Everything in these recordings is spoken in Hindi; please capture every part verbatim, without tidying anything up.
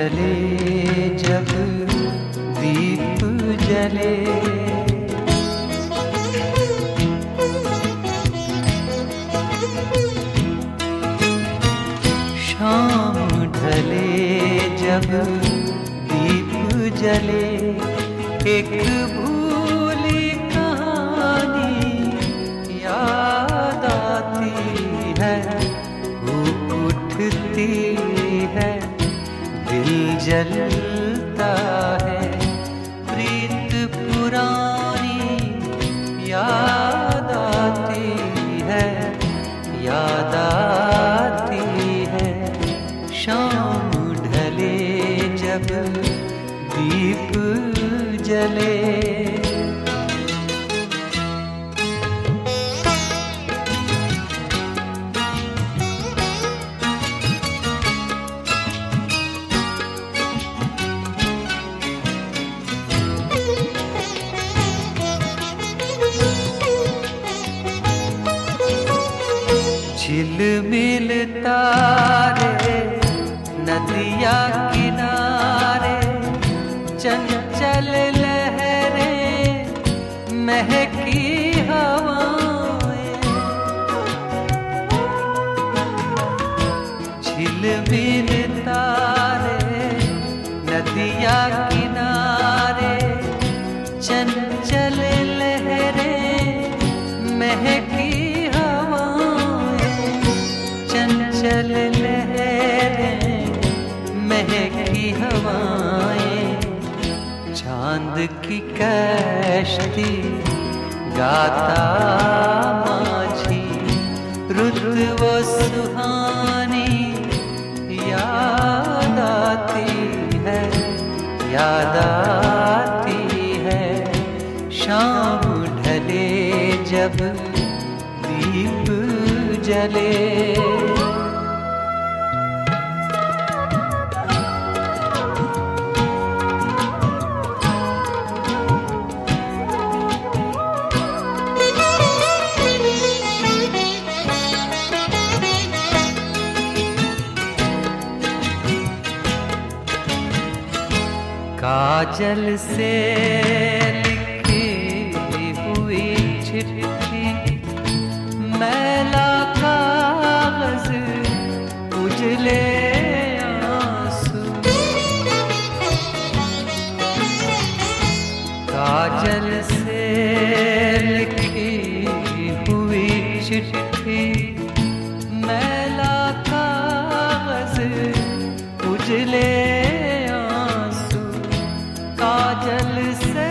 ढले जब दीप जले, शाम ढले जब दीप जले, एक भूली कहानी याद आती है, भूख उठती है, दिल जलता है, प्रीत पुरानी याद आती है, याद आती है, शाम ढले जब दीप जले। झिलमिल तारे नदिया किनारे, चंचल लहरें महकी हवाएं, झिलमिल तारे नदिया किनारे, चंचल लहरें महकी चल लहरें महकी हवाएं, चांद की कश्ती गाता माझी, रुत वो सुहानी याद आती है, याद आती है, शाम ढले जब दीप जले। काजल से लिखी हुई चिट्ठी, मैला कागज उजले आंसू, काजल से लिखी हुई चिट्ठी, मैला कागज उजले काजल से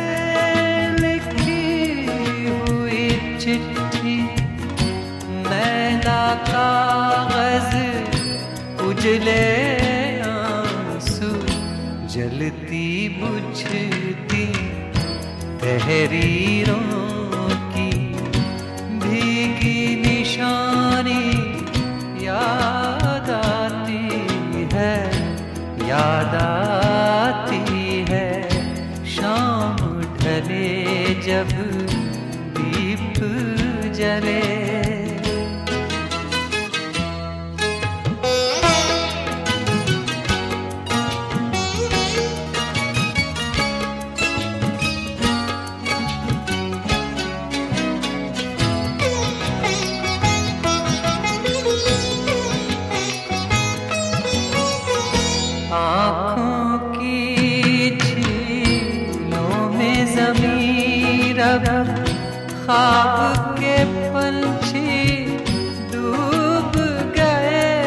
लिखी हुई चिट्ठी, मैला कागज उजले आंसू, जलती बुझती तहरीरों की भीगी निशानी याद आती है, याद आती है, शाम ढले जब दीप जले। आँखों की झीलों में ज़मीर अब ख्वाब के पंछी डूब गए,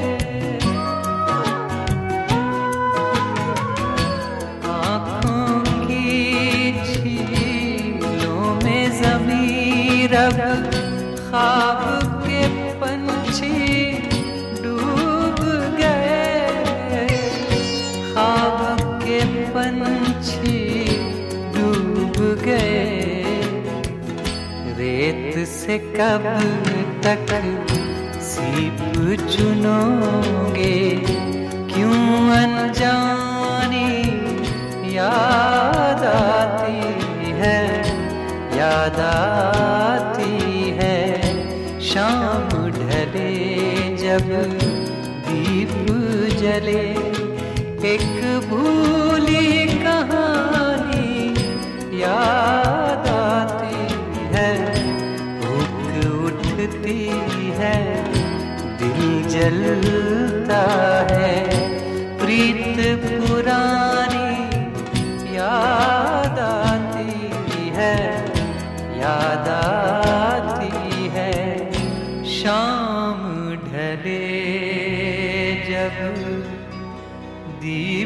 आँखों की झीलों में ज़मीर अब ख्वाब के पंछी डूब गए, ख्वाब के पंछी डूब गए, रेत से कब तक सीप चुनोगे, क्यों अनजानी याद आती है, याद आती है, शाम ढले जब दीप जले, एक भूली कहानी याद आती है, भूख उठती है, दिल जलता है, प्रीत पुरानी याद आती है, याद आती है। शाम ढले जब दी